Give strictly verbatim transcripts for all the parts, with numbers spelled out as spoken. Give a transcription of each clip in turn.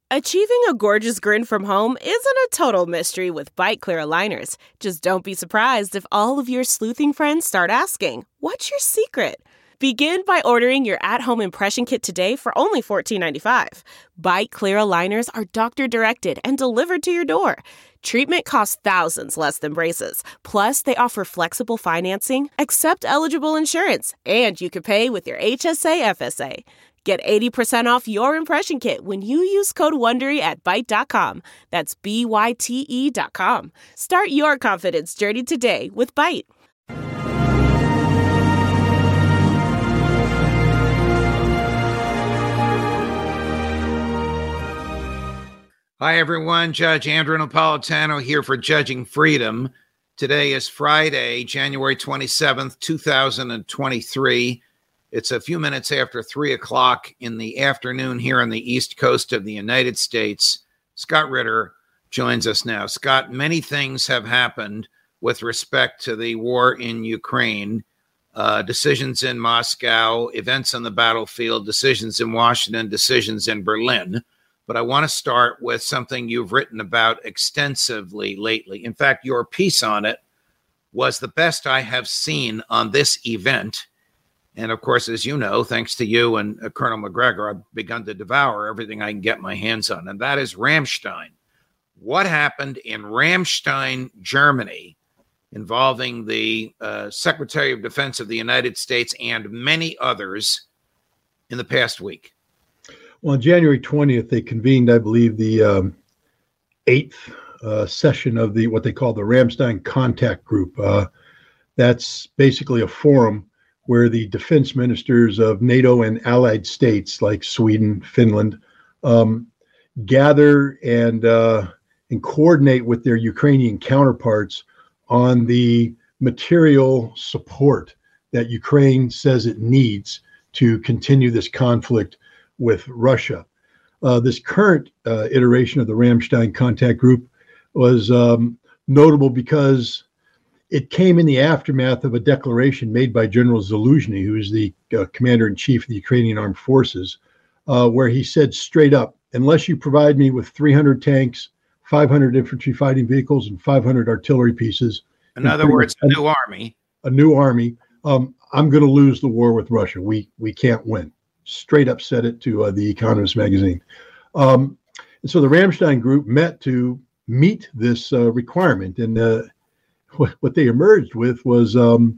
Achieving a gorgeous grin from home isn't a total mystery with Byte Clear aligners. Just don't be surprised if all of your sleuthing friends start asking, "What's your secret?" Begin by ordering your at-home impression kit today for only fourteen ninety-five. Byte Clear aligners are doctor-directed and delivered to your door. Treatment costs thousands less than braces. Plus, they offer flexible financing, accept eligible insurance, and you can pay with your H S A F S A. Get eighty percent off your impression kit when you use code WONDERY at Byte dot com. That's B Y T E dot com. Start your confidence journey today with Byte. Hi, everyone. Judge Andrew Napolitano here for Judging Freedom. Today is Friday, January twenty-seventh, two thousand twenty-three. It's a few minutes after three o'clock in the afternoon here on the East Coast of the United States. Scott Ritter joins us now. Scott, many things have happened with respect to the war in Ukraine. Uh, decisions in Moscow, events on the battlefield, decisions in Washington, decisions in Berlin. But I want to start with something you've written about extensively lately. In fact, your piece on it was the best I have seen on this event. And of course, as you know, thanks to you and uh, Colonel McGregor, I've begun to devour everything I can get my hands on. And that is Ramstein. What happened in Ramstein, Germany, involving the uh, Secretary of Defense of the United States and many others in the past week? Well, on January twentieth, they convened, I believe, the um, eighth uh, session of the what they call the Ramstein Contact Group. Uh, that's basically a forum where the defense ministers of NATO and allied states like Sweden, Finland, um, gather and uh, and coordinate with their Ukrainian counterparts on the material support that Ukraine says it needs to continue this conflict with Russia. Uh, this current uh, iteration of the Ramstein Contact Group was um, notable because it came in the aftermath of a declaration made by General Zaluzhny, who is the uh, commander-in-chief of the Ukrainian Armed Forces, uh, where he said straight up, unless you provide me with three hundred tanks, five hundred infantry fighting vehicles, and five hundred artillery pieces. In other words, a new army. A new army. Um, I'm going to lose the war with Russia. We we can't win. Straight up said it to uh, The Economist magazine. Um, and so the Ramstein Group met to meet this uh, requirement. And uh, what, what they emerged with was um,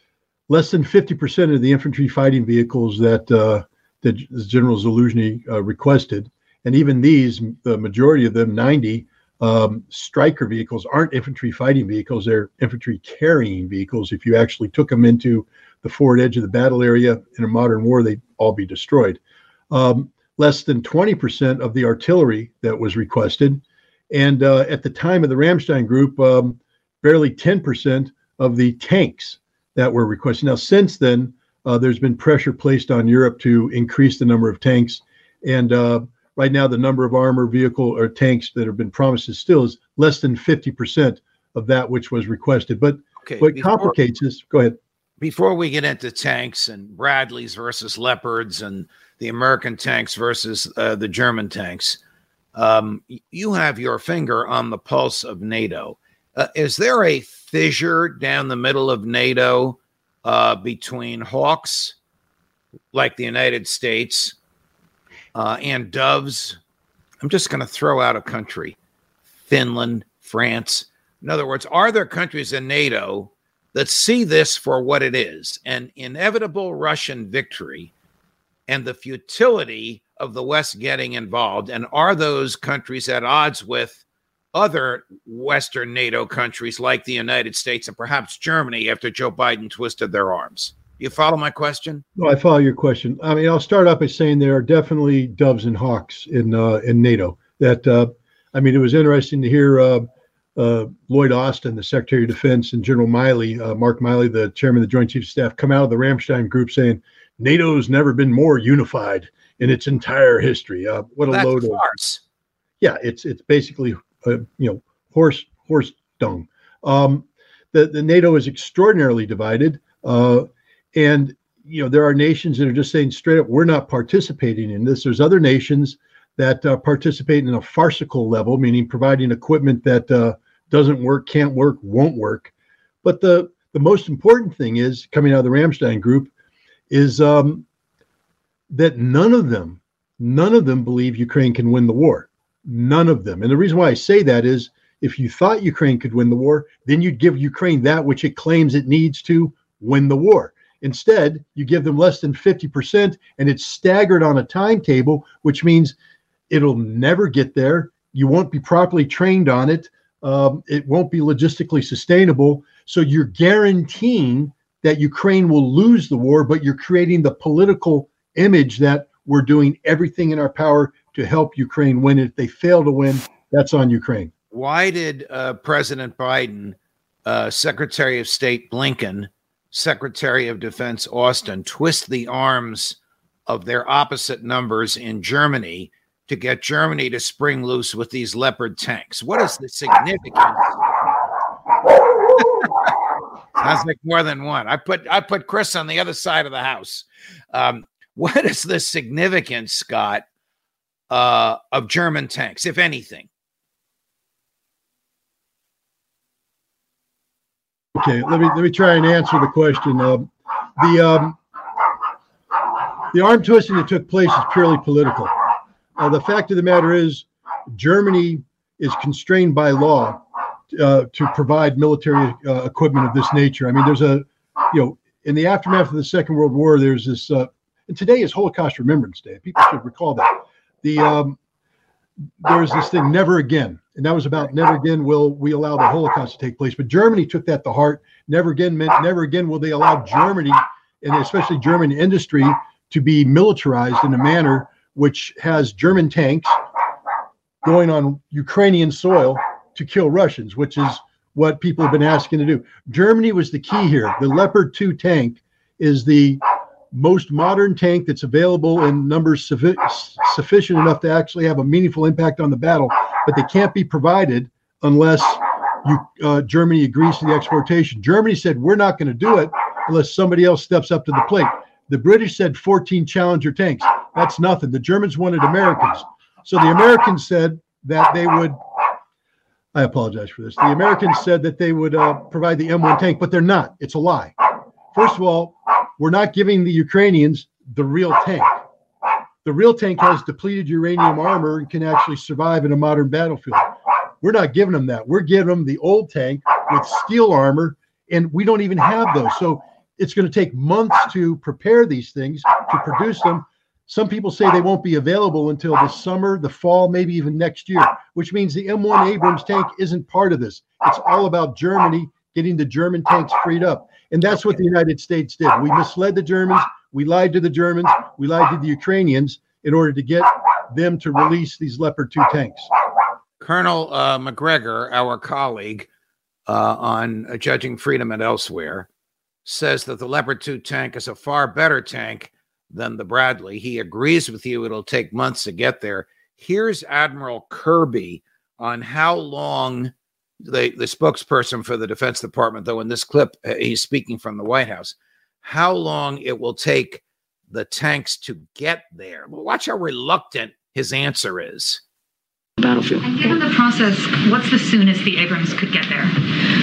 less than fifty percent of the infantry fighting vehicles that, uh, that General Zaluzhny uh, requested. And even these, the majority of them, ninety um, Stryker vehicles, aren't infantry fighting vehicles. They're infantry carrying vehicles. If you actually took them into the forward edge of the battle area in a modern war, they'd all be destroyed. Um, less than twenty percent of the artillery that was requested. And uh, at the time of the Ramstein Group, um, barely ten percent of the tanks that were requested. Now, since then, uh, there's been pressure placed on Europe to increase the number of tanks. And uh, right now, the number of armor vehicle or tanks that have been promised is still is less than fifty percent of that which was requested. But okay, what before, complicates this, go ahead. Before we get into tanks and Bradleys versus Leopards and the American tanks versus uh, the German tanks, um, you have your finger on the pulse of NATO. Uh, is there a fissure down the middle of NATO uh, between hawks, like the United States, uh, and doves? I'm just going to throw out a country, Finland, France. In other words, are there countries in NATO that see this for what it is, an inevitable Russian victory and the futility of the West getting involved? And are those countries at odds with other Western NATO countries like the United States and perhaps Germany after Joe Biden twisted their arms? You follow my question? No, I follow your question. I mean, I'll start off by saying there are definitely doves and hawks in uh, in NATO. That uh, I mean, it was interesting to hear uh, Uh, Lloyd Austin, the Secretary of Defense, and General Miley, uh, Mark Miley, the Chairman of the Joint Chiefs of Staff, come out of the Ramstein Group saying NATO's never been more unified in its entire history. Uh, what a That's load of farce. Yeah, it's it's basically uh, you know horse horse dung. Um, the the NATO is extraordinarily divided, uh, and you know there are nations that are just saying straight up, we're not participating in this. There's other nations that uh, participate in a farcical level, meaning providing equipment that uh, doesn't work, can't work, won't work. But the, the most important thing is, coming out of the Ramstein group, is um, that none of them, none of them believe Ukraine can win the war. None of them. And the reason why I say that is, if you thought Ukraine could win the war, then you'd give Ukraine that which it claims it needs to win the war. Instead, you give them less than fifty percent, and it's staggered on a timetable, which means it'll never get there. You won't be properly trained on it. Um, it won't be logistically sustainable. So you're guaranteeing that Ukraine will lose the war, but you're creating the political image that we're doing everything in our power to help Ukraine win. If they fail to win, that's on Ukraine. Why did uh, President Biden, uh, Secretary of State Blinken, Secretary of Defense Austin twist the arms of their opposite numbers in Germany to get Germany to spring loose with these Leopard tanks? What is the significance? Sounds like more than one. I put I put Chris on the other side of the house. Um, what is the significance, Scott, uh, of German tanks, if anything? Okay, let me let me try and answer the question. Uh, the um, the arm twisting that took place is purely political. Uh, the fact of the matter is, Germany is constrained by law uh, to provide military uh, equipment of this nature. I mean, there's a, you know, in the aftermath of the Second World War, there's this, uh, and today is Holocaust Remembrance Day. People should recall that. The um, there's this thing, never again. And that was about never again will we allow the Holocaust to take place. But Germany took that to heart. Never again meant never again will they allow Germany, and especially German industry, to be militarized in a manner which has German tanks going on Ukrainian soil to kill Russians, which is what people have been asking to do. Germany was the key here. The Leopard two tank is the most modern tank that's available in numbers suffi- sufficient enough to actually have a meaningful impact on the battle, but they can't be provided unless you, uh, Germany agrees to the exportation. Germany said, we're not going to do it unless somebody else steps up to the plate. The British said fourteen Challenger tanks. That's nothing. The Germans wanted Americans. So the Americans said that they would, I apologize for this. The Americans said that they would uh, provide the M one tank, but they're not. It's a lie. First of all, we're not giving the Ukrainians the real tank. The real tank has depleted uranium armor and can actually survive in a modern battlefield. We're not giving them that. We're giving them the old tank with steel armor, and we don't even have those. So it's going to take months to prepare these things, to produce them. Some people say they won't be available until the summer, the fall, maybe even next year, which means the M one Abrams tank isn't part of this. It's all about Germany getting the German tanks freed up. And that's what the United States did. We misled the Germans. We lied to the Germans. We lied to the Ukrainians in order to get them to release these Leopard two tanks. Colonel uh, McGregor, our colleague uh, on uh, Judging Freedom and Elsewhere, says that the Leopard two tank is a far better tank than the Bradley. He agrees with you. It'll take months to get there. Here's Admiral Kirby on how long the, the spokesperson for the Defense Department, though in this clip, uh, he's speaking from the White House, how long it will take the tanks to get there. Watch how reluctant his answer is. Battlefield. And given the process, what's the soonest the Abrams could get there?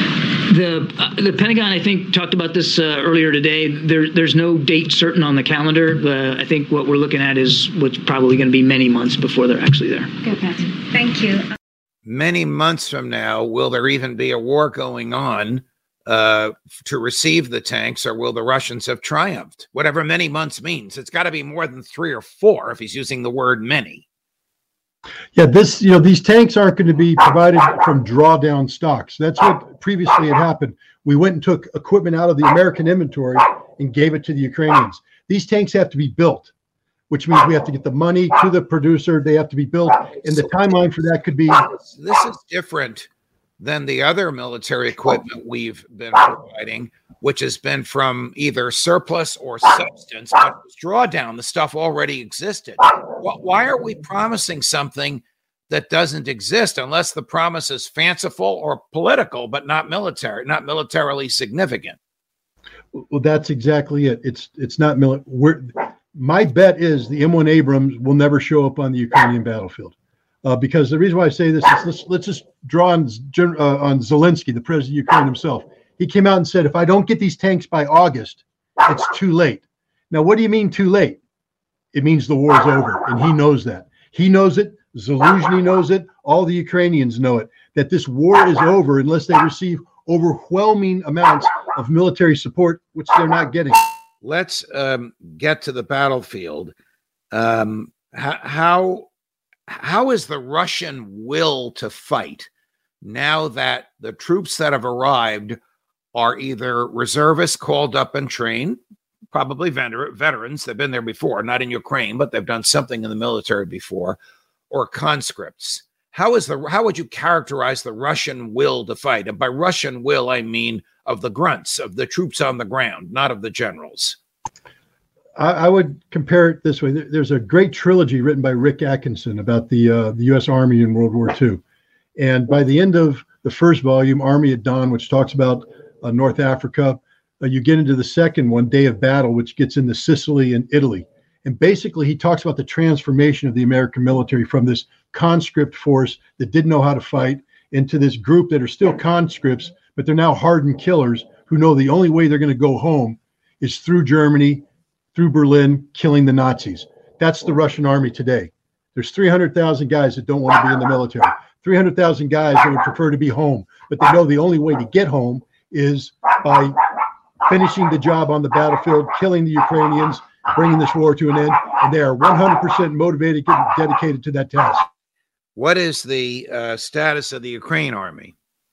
The uh, the Pentagon, I think, talked about this uh, earlier today. There, there's no date certain on the calendar. Uh, I think what we're looking at is what's probably going to be many months before they're actually there. Good, Patsy. Thank you. Many months from now, will there even be a war going on uh, to receive the tanks, or will the Russians have triumphed? Whatever many months means, it's got to be more than three or four if he's using the word many. Yeah, this, you know, these tanks aren't going to be provided from drawdown stocks. That's what previously had happened. We went and took equipment out of the American inventory and gave it to the Ukrainians. These tanks have to be built, which means we have to get the money to the producer. They have to be built, and the timeline for that could be. This is different than the other military equipment we've been providing, which has been from either surplus or substance, but drawdown, the stuff already existed. Why are we promising something that doesn't exist unless the promise is fanciful or political, but not military, not militarily significant? Well, that's exactly it. It's it's not military. my bet is the M one Abrams will never show up on the Ukrainian battlefield. Uh, because the reason why I say this is let's, let's just draw on, uh, on Zelensky, the president of Ukraine himself. He came out and said, if I don't get these tanks by August, it's too late. Now, what do you mean too late? It means the war is over, and he knows that. He knows it. Zaluzhny knows it. All the Ukrainians know it, that this war is over unless they receive overwhelming amounts of military support, which they're not getting. Let's um, get to the battlefield. Um, how, how how is the Russian will to fight now that the troops that have arrived are either reservists called up and trained, probably veter- veterans, they've been there before, not in Ukraine, but they've done something in the military before, or conscripts? How is the how would you characterize the Russian will to fight? And by Russian will, I mean of the grunts, of the troops on the ground, not of the generals. I, I would compare it this way. There's a great trilogy written by Rick Atkinson about the uh, the U S Army in World War Two. And by the end of the first volume, Army at Dawn, which talks about uh, North Africa, uh, you get into the second one, Day of Battle, which gets into Sicily and Italy. And basically, he talks about the transformation of the American military from this conscript force that didn't know how to fight into this group that are still conscripts, but they're now hardened killers who know the only way they're going to go home is through Germany, through Berlin, killing the Nazis. That's the Russian army today. There's three hundred thousand guys that don't want to be in the military, three hundred thousand guys that would prefer to be home, but they know the only way to get home is by finishing the job on the battlefield, killing the Ukrainians, bringing this war to an end, and they are one hundred percent motivated and dedicated to that task. What is the uh, status of the Ukraine army?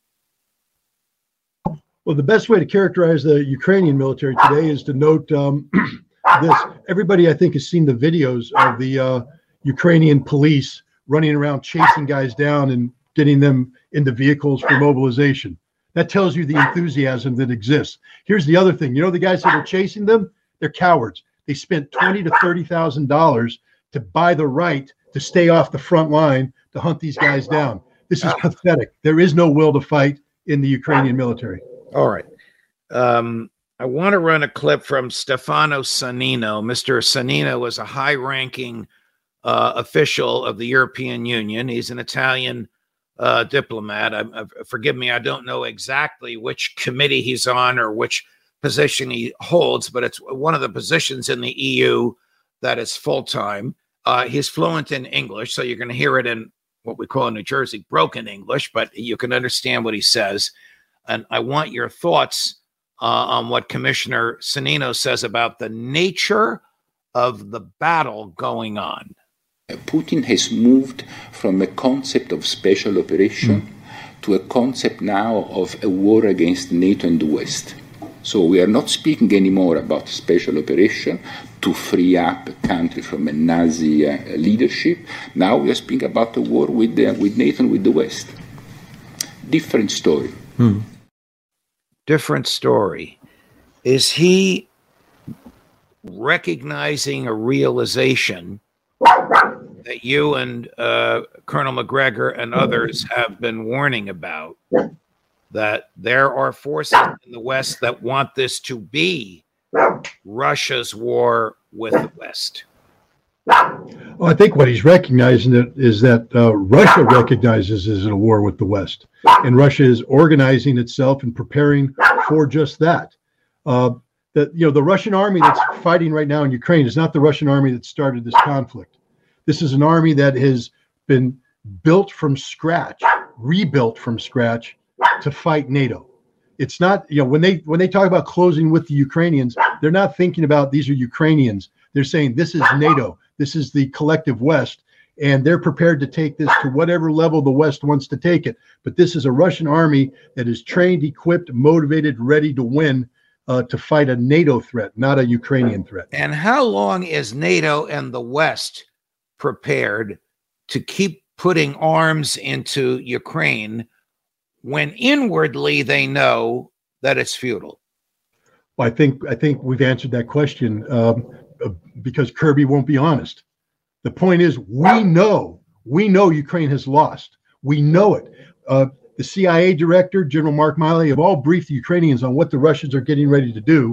Well, the best way to characterize the Ukrainian military today is to note um, this. Everybody, I think, has seen the videos of the uh, Ukrainian police running around chasing guys down and getting them into vehicles for mobilization. That tells you the enthusiasm that exists. Here's the other thing. You know, the guys that are chasing them, they're cowards. They spent twenty to thirty thousand dollars to buy the right to stay off the front line to hunt these guys down. This is pathetic. There is no will to fight in the Ukrainian military. All right. Um, I want to run a clip from Stefano Sannino. Mister Sannino was a high-ranking uh, official of the European Union. He's an Italian uh, diplomat. I, I, forgive me, I don't know exactly which committee he's on or which position he holds, but it's one of the positions in the E U that is full-time. Uh, he's fluent in English, so you're going to hear it in what we call in New Jersey broken English, but you can understand what he says. And I want your thoughts uh, on what Commissioner Sannino says about the nature of the battle going on. Putin has moved from a concept of special operation mm. to a concept now of a war against NATO and the West. So we are not speaking anymore about special operation to free up a country from a Nazi uh, leadership. Now we are speaking about a war with, uh, with NATO and with the West. Different story. Hmm. Different story. Is he recognizing a realization that you and uh, Colonel Macgregor and others have been warning about, that there are forces in the West that want this to be Russia's war with the West? Well, I think what he's recognizing that is that uh, Russia recognizes is a war with the West, and Russia is organizing itself and preparing for just that. Uh, that you know, the Russian army that's fighting right now in Ukraine is not the Russian army that started this conflict. This is an army that has been built from scratch, rebuilt from scratch to fight NATO. It's not, you know, when they when they talk about closing with the Ukrainians, they're not thinking about these are Ukrainians. They're saying this is NATO. This is the collective West, and they're prepared to take this to whatever level the West wants to take it. But this is a Russian army that is trained, equipped, motivated, ready to win, uh, to fight a NATO threat, not a Ukrainian threat. And how long is NATO and the West prepared to keep putting arms into Ukraine when inwardly they know that it's futile? Well, I think I think we've answered that question um, because Kirby won't be honest. The point is, we know, we know Ukraine has lost. We know it. Uh, the C I A director, General Mark Milley, have all briefed the Ukrainians on what the Russians are getting ready to do.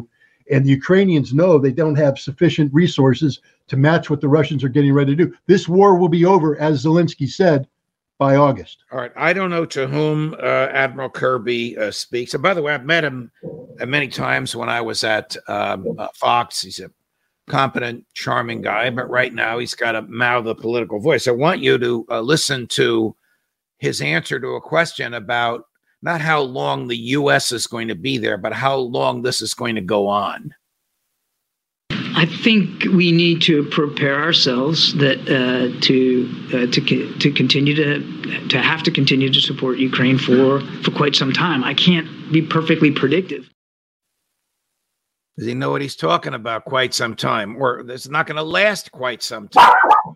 And the Ukrainians know they don't have sufficient resources to match what the Russians are getting ready to do. This war will be over, as Zelensky said, by August. All right. I don't know to whom uh, Admiral Kirby uh, speaks. And by the way, I've met him uh, many times when I was at um, uh, Fox. He's a competent, charming guy, but right now he's got to mouth a political voice. I want you to uh, listen to his answer to a question about not how long the U S is going to be there, but how long this is going to go on. I think we need to prepare ourselves that uh, to uh, to to continue to to have to continue to support Ukraine for for quite some time. I can't be perfectly predictive. Does he know what he's talking about? Quite some time, or this is not going to last quite some time?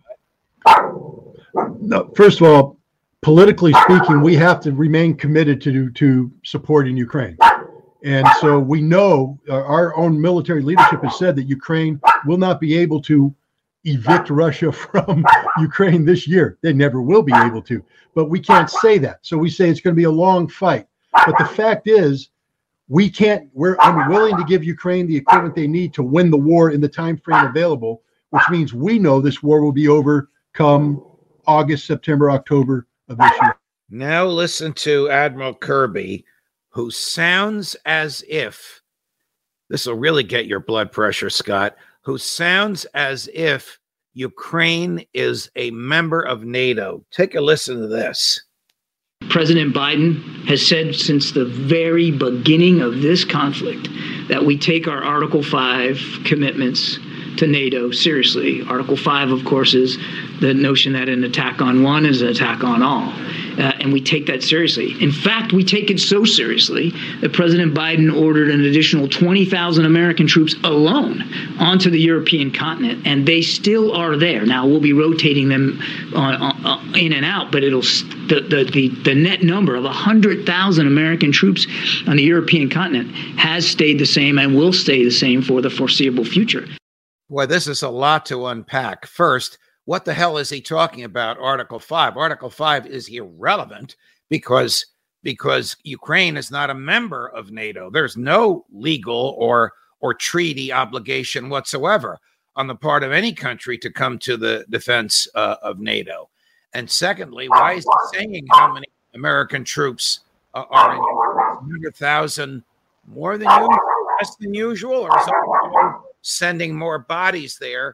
No, first of all, politically speaking, we have to remain committed to to supporting Ukraine. And so we know uh, our own military leadership has said that Ukraine will not be able to evict Russia from Ukraine this year. They never will be able to. But we can't say that. So we say it's going to be a long fight. But the fact is, we can't, we're unwilling to give Ukraine the equipment they need to win the war in the time frame available, which means we know this war will be over come August, September, October of this year. Now listen to Admiral Kirby, who sounds as if, this will really get your blood pressure, Scott, who sounds as if Ukraine is a member of NATO. Take a listen to this. President Biden has said since the very beginning of this conflict that we take our Article five commitments to NATO seriously. Article five, of course, is the notion that an attack on one is an attack on all. Uh, and we take that seriously. In fact, we take it so seriously that President Biden ordered an additional twenty thousand American troops alone onto the European continent, and they still are there. Now, we'll be rotating them on, on, in and out, but it'll the, the, the, the net number of one hundred thousand American troops on the European continent has stayed the same and will stay the same for the foreseeable future. Boy, this is a lot to unpack. First, what the hell is he talking about, Article five? Article five is irrelevant because, because Ukraine is not a member of NATO. There's no legal or, or treaty obligation whatsoever on the part of any country to come to the defense uh, of NATO. And secondly, why is he saying how many American troops uh, are in one hundred thousand more than usual, less than usual, or is it sending more bodies there?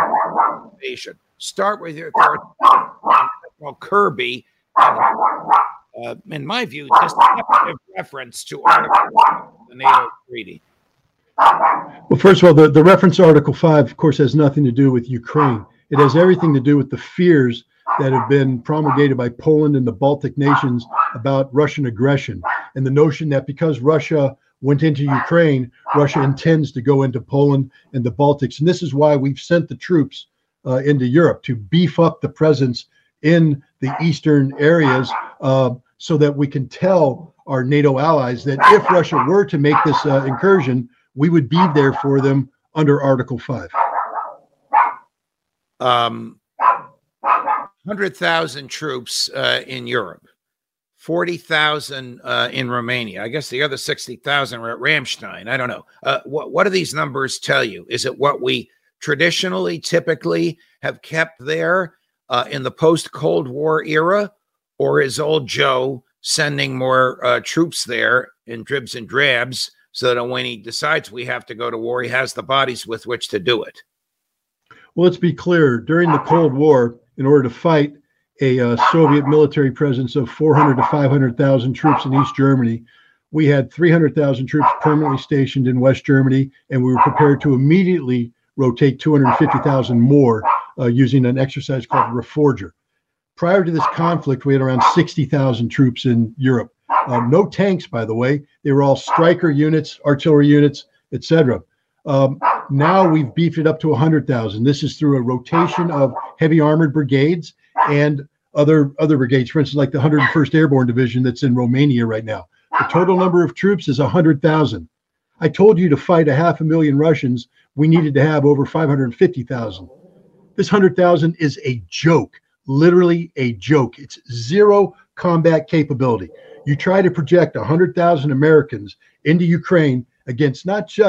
Start with your well, Kirby, and, uh, in my view, just a reference to Article the NATO Treaty. Well, first of all, the, the reference to Article five, of course, has nothing to do with Ukraine. It has everything to do with the fears that have been promulgated by Poland and the Baltic nations about Russian aggression, and the notion that because Russia went into Ukraine, Russia intends to go into Poland and the Baltics. And this is why we've sent the troops uh, into Europe to beef up the presence in the eastern areas uh, so that we can tell our NATO allies that if Russia were to make this uh, incursion, we would be there for them under Article five. Um, one hundred thousand troops uh, in Europe. forty thousand uh, in Romania. I guess the other sixty thousand were at Ramstein. I don't know. Uh, what, what do these numbers tell you? Is it what we traditionally, typically have kept there uh, in the post-Cold War era? Or is old Joe sending more uh, troops there in dribs and drabs so that when he decides we have to go to war, he has the bodies with which to do it? Well, let's be clear. During the Cold War, in order to fight a uh, Soviet military presence of four hundred to five hundred thousand troops in East Germany, we had three hundred thousand troops permanently stationed in West Germany, and we were prepared to immediately rotate two hundred fifty thousand more uh, using an exercise called Reforger. Prior to this conflict, we had around sixty thousand troops in Europe. Uh, no tanks, by the way. They were all striker units, artillery units, et cetera. Um, now we've beefed it up to one hundred thousand. This is through a rotation of heavy armored brigades and other other brigades, for instance, like the one hundred first Airborne Division that's in Romania right now. The total number of troops is one hundred thousand. I told you to fight a half a million Russians, we needed to have over five hundred fifty thousand. This one hundred thousand is a joke, literally a joke. It's zero combat capability. You try to project one hundred thousand Americans into Ukraine against not just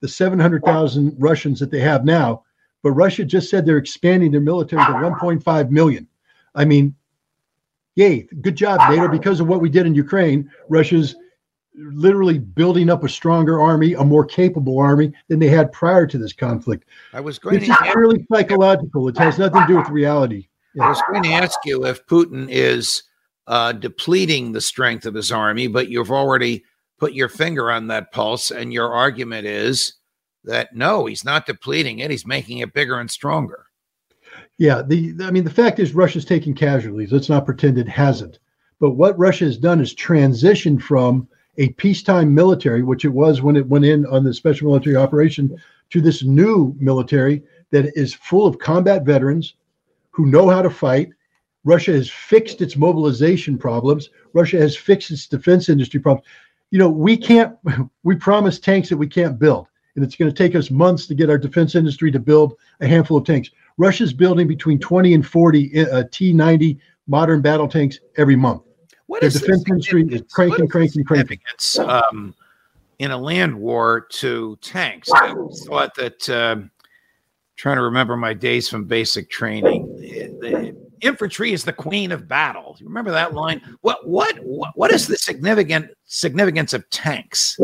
the seven hundred thousand Russians that they have now, but Russia just said they're expanding their military to one point five million. I mean, yay, good job, NATO. Because of what we did in Ukraine, Russia's literally building up a stronger army, a more capable army than they had prior to this conflict. I was going This to is ask, purely psychological. It has nothing to do with reality. I was going to ask you if Putin is uh, depleting the strength of his army, but you've already put your finger on that pulse, and your argument is that no, he's not depleting it. He's making it bigger and stronger. Yeah, the I mean, the fact is Russia's taking casualties. Let's not pretend it hasn't. But what Russia has done is transition from a peacetime military, which it was when it went in on the special military operation, to this new military that is full of combat veterans who know how to fight. Russia has fixed its mobilization problems. Russia has fixed its defense industry problems. You know, we can't, we promise tanks that we can't build. And it's going to take us months to get our defense industry to build a handful of tanks. Russia's building between twenty and forty uh, T ninety modern battle tanks every month. What Their is defense industry is cranking, cranking, cranking. Um, in a land war to tanks? I always thought that, um, trying to remember my days from basic training, the, the infantry is the queen of battle. You remember that line? What, what, what, what is the significant significance of tanks?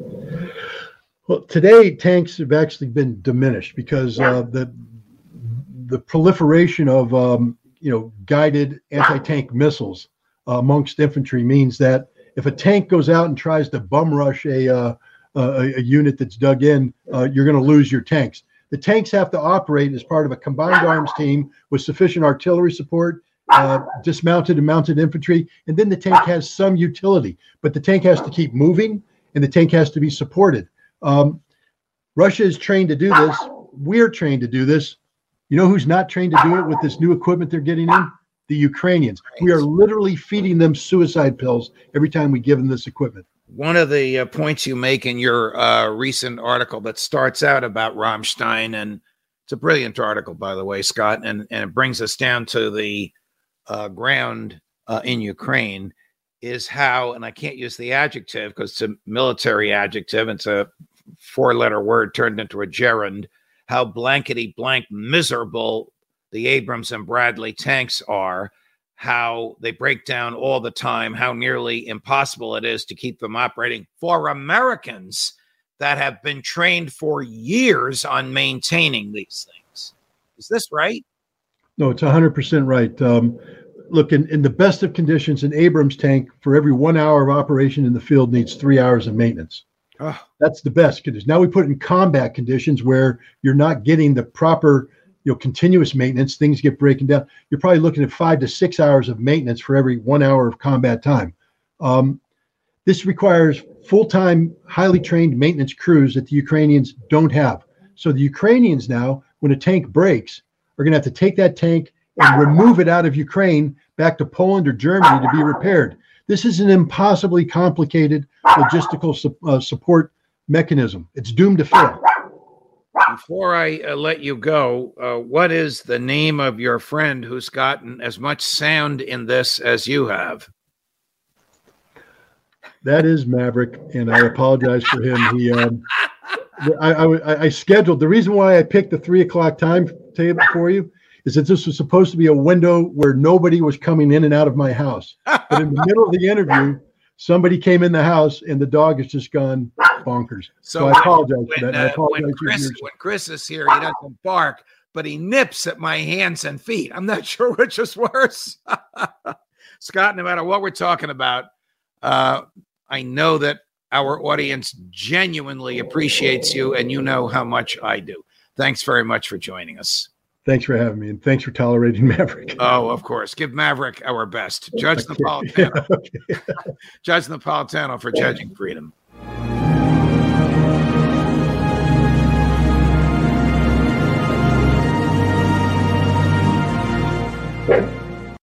Well, today tanks have actually been diminished because uh, the the proliferation of um, you know guided anti-tank missiles uh, amongst infantry means that if a tank goes out and tries to bum rush a uh, a, a unit that's dug in, uh, you're going to lose your tanks. The tanks have to operate as part of a combined arms team with sufficient artillery support, uh, dismounted and mounted infantry, and then the tank has some utility. But the tank has to keep moving, and the tank has to be supported. Um, Russia is trained to do this. We're trained to do this. You know who's not trained to do it with this new equipment they're getting in? The Ukrainians. We are literally feeding them suicide pills every time we give them this equipment. One of the uh, points you make in your uh, recent article that starts out about Rammstein, and it's a brilliant article, by the way, Scott, and, and it brings us down to the uh, ground uh, in Ukraine, is how, and I can't use the adjective because it's a military adjective, it's a four-letter word turned into a gerund, how blankety blank miserable the Abrams and Bradley tanks are, how they break down all the time, how nearly impossible it is to keep them operating for Americans that have been trained for years on maintaining these things. Is this right? No, it's one hundred percent right. Um, look, in, in the best of conditions, an Abrams tank for every one hour of operation in the field needs three hours of maintenance. Oh. That's the best conditions. Now we put in combat conditions where you're not getting the proper, you know, continuous maintenance. Things get breaking down. You're probably looking at five to six hours of maintenance for every one hour of combat time. Um, this requires full-time, highly trained maintenance crews that the Ukrainians don't have. So the Ukrainians now, when a tank breaks, are going to have to take that tank and remove it out of Ukraine back to Poland or Germany to be repaired. This is an impossibly complicated logistical su- uh, support mechanism. It's doomed to fail. Before I uh, let you go, uh, what is the name of your friend who's gotten as much sound in this as you have? That is Maverick, and I apologize for him. He, um, I, I, I scheduled, the reason why I picked the three o'clock time table for you is that this was supposed to be a window where nobody was coming in and out of my house. But in the middle of the interview, somebody came in the house and the dog has just gone bonkers. So, so I apologize when, for that. Uh, I apologize when, Chris, when Chris is here, he doesn't bark, but he nips at my hands and feet. I'm not sure which is worse. Scott, no matter what we're talking about, uh, I know that our audience genuinely appreciates you, and you know how much I do. Thanks very much for joining us. Thanks for having me, and thanks for tolerating Maverick. Oh, of course. Give Maverick our best. Judge Napolitano. Yeah, okay. Judge Napolitano for Judging Freedom.